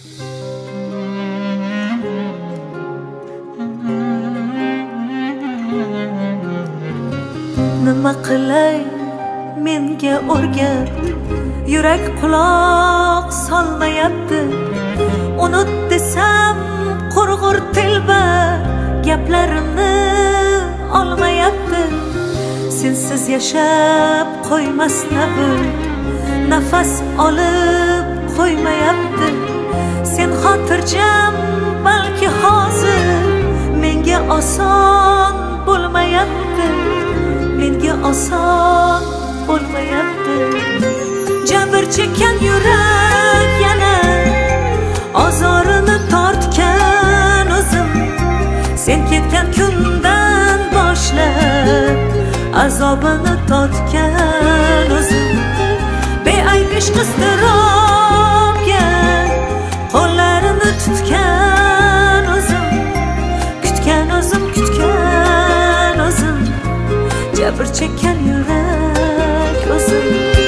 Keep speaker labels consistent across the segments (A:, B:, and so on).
A: Nima qilay menga o'rgat, yurak quloq solmayapti. Unut desam qurg'ur telba gaplarimni olmayapti. Sensiz yashab qo'ymasna bu, nafas olib qo'ymayapti. Sen xotirjam balki hozir menga oson bo'lmayapti. Menga oson bo'lmayapti. Jabr chekkan yurak yana ozorini tortgan o'zim. Sen ketgan kundan boshlab azobini tortgan o'zim. Beayb ishq iztirobga qo'llarini tutgan o'zim. Kutgan o'zim, kutgan o'zim. Jabr chekkan yurak o'zim.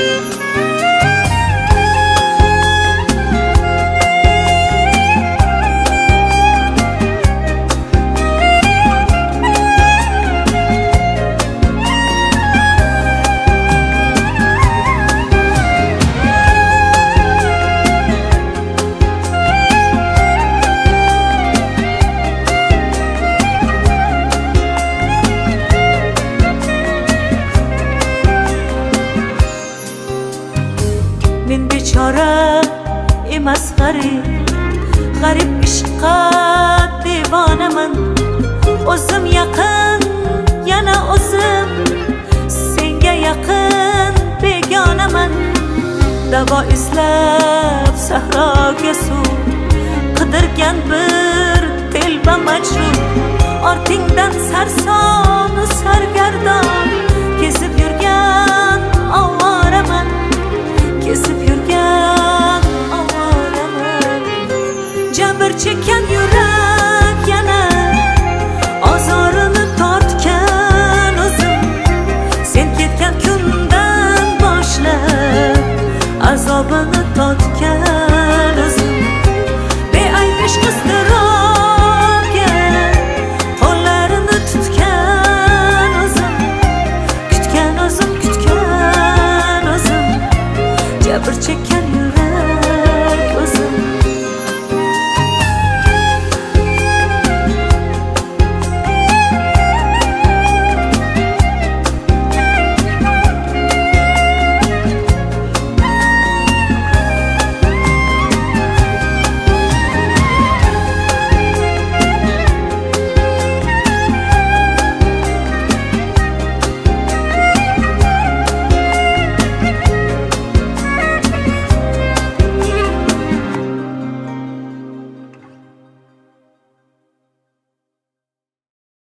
A: Men bechora emas g'arib ishqqa devonaman. O'zim yaqin yana o'zim, senga yaqin begonaman. Davo izlab sahroga suv qidirgan bir telba majnun. Ortingdan sarsonu sargardon kezib yurgan ovoraman. Kezib yurgan ovoraman. Jabr chekkan yurak yana ozorini tortgan o'zim. Sen ketgan kundan boshlab azobini tortgan